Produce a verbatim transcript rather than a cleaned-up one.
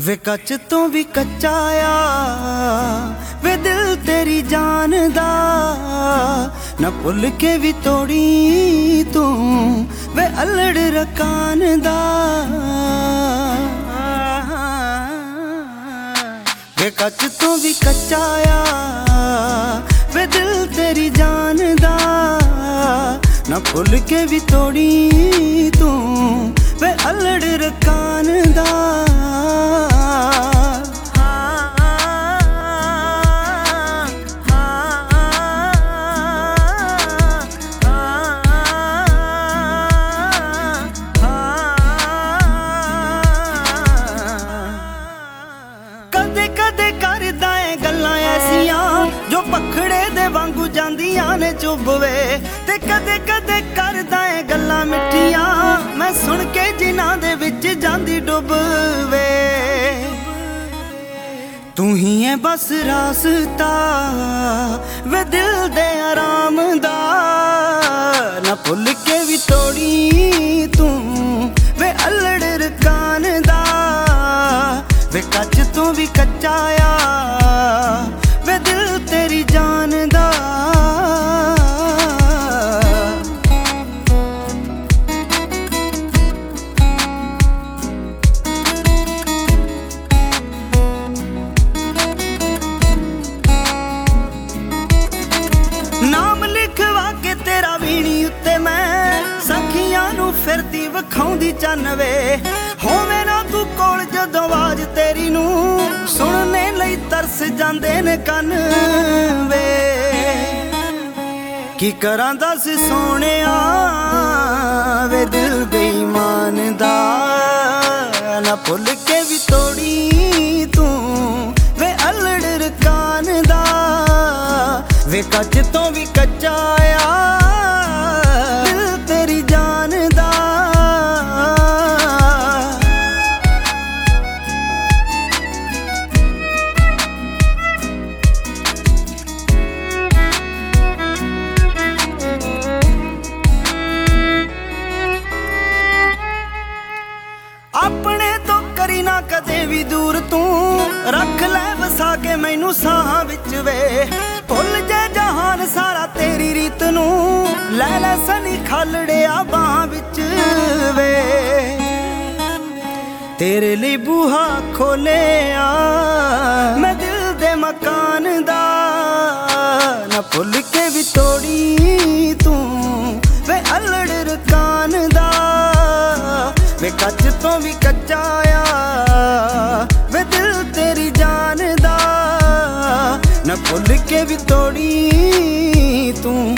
वे कच तो भी कच्चा आ वे दिल तेरी जान दा न भुल के भी तोड़ी तू वे अलड़ रकान दा। वे कच तो भी कच्चा आ वे दिल तेरी जान दा न भुल के भी तोड़ी तू वे अलड़ रकान दा। कदे कदे करदा ऐ गल्लां ऐसियां जो पखड़े दे वांगू जांदियां ने चुभवे ते कदे कदे करदा ऐ गल्लां मिठियां मैं सुन के जिन्हां दे विच जांदी डुबवे। तू ही है बस रास्ता वे दिल दे आराम दा न भुल के भी तोड़ी तू वे अलड़ रकान दा। वे कच तो भी कच्चा आ वे दिल तेरी जान दा। नाम लिखवा के तेरा वीणी उत्ते मैं सखियां नू फिरदी वखाउंदी चन्नवे होवे ना तू कोल जदों आवाज तेरी नू सुनने लई तरस जांदे ने कन वे। की करां दस सोहणिया वे दिल बेईमान दा ना भुल के भी तोड़ी तू वे अलड़ रकान दा। वे कच तो भी कच्चा आ दिल तेरी जान दा। अपने तो करी ना कदे भी दूर तू रख ले वसा के मैनू साहां विच वे भुल जे जहान सारा तेरी रीत नू लै लै सनी खालड़िया बाहां विच वे। तेरे लिए बूहा खोले आ मैं दिल दे मकान दा न भुल के भी तोड़ी तू वे अलड़ रकान दा। वे कच तो भी कच्चा आ वे दिल तेरी जान दा न भुल के भी तोड़ी तू